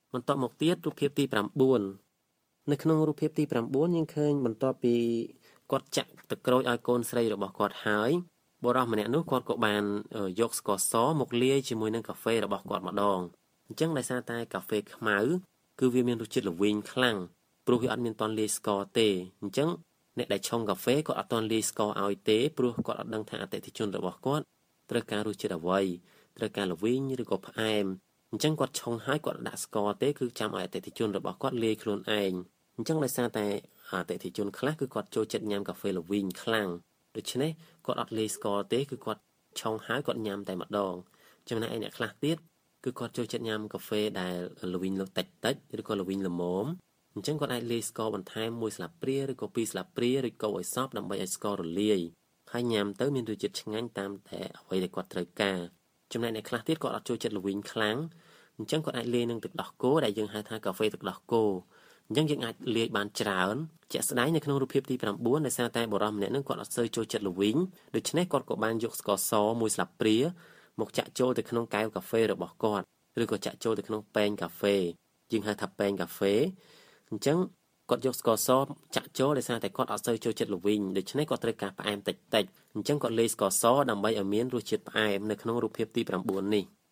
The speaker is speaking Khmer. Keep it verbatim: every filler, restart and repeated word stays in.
បន្តមកទៀតរូបភាពទី9នៅក្នុងរូបភាពទី9យើងឃើញបន្ទាប់ពីគាត់ចាក់ទឹកក្រូចឲ្យកូនស្រីរបស់គាត់ហើយបុរសម្នាក់នោះគាត់ក៏បានយកស្ករសមកលាយជាមួយនឹងកាហ្វេរបស់គាត់ម្ដងអញ្ចឹងដោយសារតែកាហ្វេខ្មៅគឺវាមានរសជាតិល្វីងខ្លាំងព្រោះវាអត់មានតន់លាយស្ករទេអញ្ចឹងអ្នកដែលឆុងកាហ្វេគាត់អត់តន់លាយស្ករឲ្យទេព្រោះគាត់អត់ដឹងថាអតិថិជនរបស់គាត់ត្រូវការរសជាតិអ្វីត្រូវការល្វីងឬក៏ផ្អែមអញ្ចឹងគាត់ឆុងហើយគាត់ដាក់ស្ករទេគឺចាំឲ្យអតិថិជនរបស់គាត់លាយខ្លួនឯងអញ្ចឹងដោយសារតែអតិថិជនខ្លះគឺគាត់ចូលចិត្តញ៉ាំកាហ្វេល្វីងខ្លាំងដូច្នេះគាត់អត់លាយស្ករទេគឺគាត់ឆុងហើយគាត់ញ៉ាំតែម្ដងចំណែកឯអ្នកខ្លះទៀតគឺគាត់ចូលចិត្តញ៉ាំកាហ្វេដែលល្វីងតិចតិចឬក៏ល្វីងល្មមអញ្ចឹងគាត់អាចលាយស្ករបន្ថែមមួយស្លាបព្រាឬក៏ពីរស្លាបព្រាឬកូរឲ្យសព្វដើម្បីឲ្យស្កររលាយហើយញ៉ាំទៅមានរសជាតិឆ្ងាញ់តាមតែអ្វីដែលគាត់ត្រូវការចំណែកអ្នកខ្លះទៀតគាត់អត់ចូលចិត្តល្វីងខ្លាំងអញ្ចឹងគាត់អាចលាយនឹងទឹកដោះគោដែលយើងហៅថាកាហ្វេទឹកដោះគោអញ្ចឹងយើងអាចលាយបានច្រើនជាក់ស្ដែងនៅក្នុងរូបភាពទី9ដោយសារតែបុរសម្នាក់នឹងគាត់អត់សូវចូលចិត្តល្វីងដូច្នេះគាត់ក៏បានយកស្ករសមួយស្លាបព្រាមកចាក់ចូលទៅក្នុងកែវកាហ្វេរបស់គាត់ឬក៏ចាក់ចូលទៅក្នុងពែងកាហ្វេយើងហៅថាពែងកាហ្វេអញ្ចឹងគាត់យកស្ករសចាក់ចូលដោយសារតែគាត់អត់សូវចូលចិត្តល្វីងដូច្នេះគាត់ត្រូវការផ្អែមតិចតិចអញ្ចឹងគាត់លាយស្ករសដើម្បីឲ្យមានរសជាតិផ្អែមនៅក្នុងរូបភាពទី9នេះ